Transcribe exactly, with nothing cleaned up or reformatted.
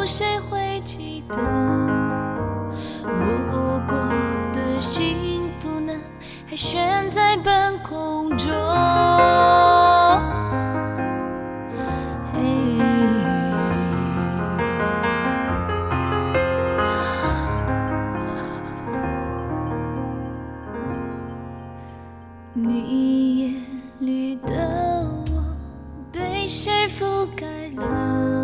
谁会记得我过的幸福呢？还悬在半空中。你眼里的我被谁覆盖了？